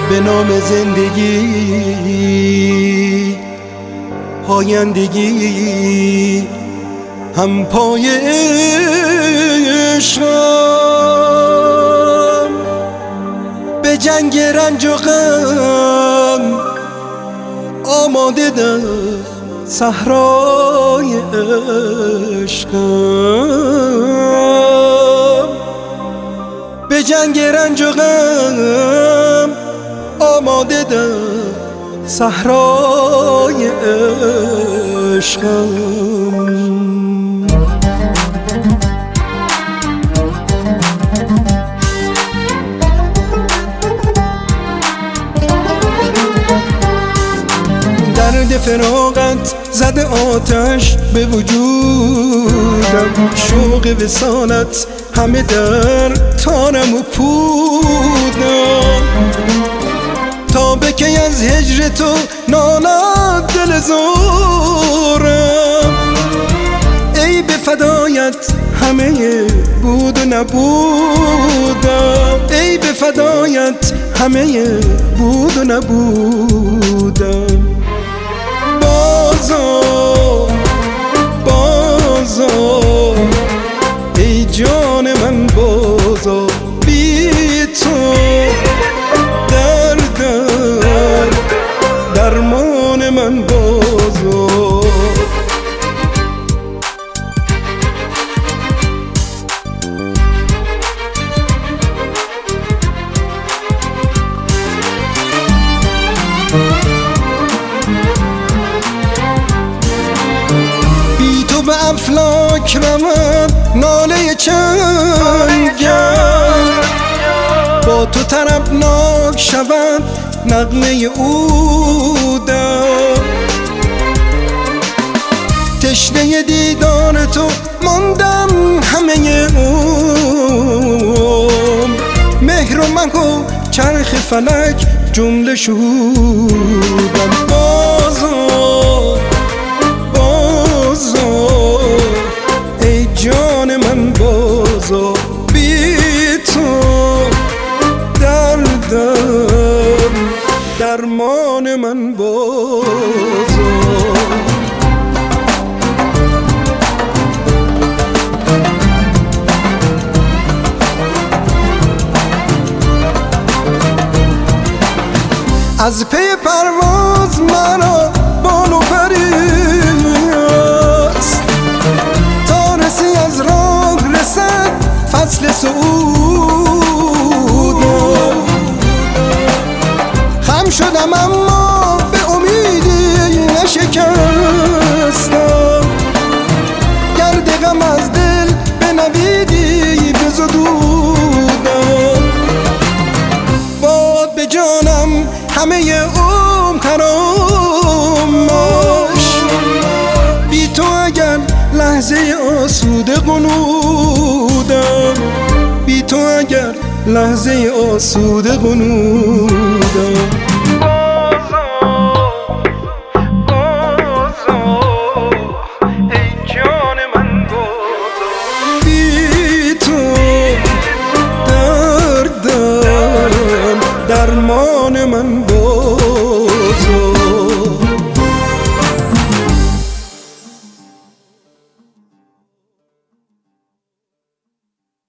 به نام زندگی پایندگی هم پای عشقم، به جنگ رنج و غم آماده در صحرای عشقم، به جنگ رنج و غم آماده در صحرای عشقم. درد فراقت زده آتش به وجودم، شوق وصالت همه در تارم و پودم، تا بکی از هجر تو نالد دل زارم. ای به فدایت همه بود و نبودم، ای به فدایت همه بود و نبودم. بازا ای جان من بازا، بی تو درمان من بازا. به افلاک رود ناله چنگم، با تو طربناک شود نغمه عودم. تشنه دیدار تو ماندم همه عمر، مهر و مه و چرخ فلک جمله شهودم. ای جان من بازا، بی تو درمان من بازا. از پی پرواز مرا بال و پریست، تا رسی از راه رسد فصل صعودم. خم شدم اما به امیدی نشکستم، گرد غم از دل به نویدی بزدودم. باد به جانم همه عمر خرامش، بی تو اگر لحظه آسوده قنودم، بی تو اگر لحظه آسوده قنودم.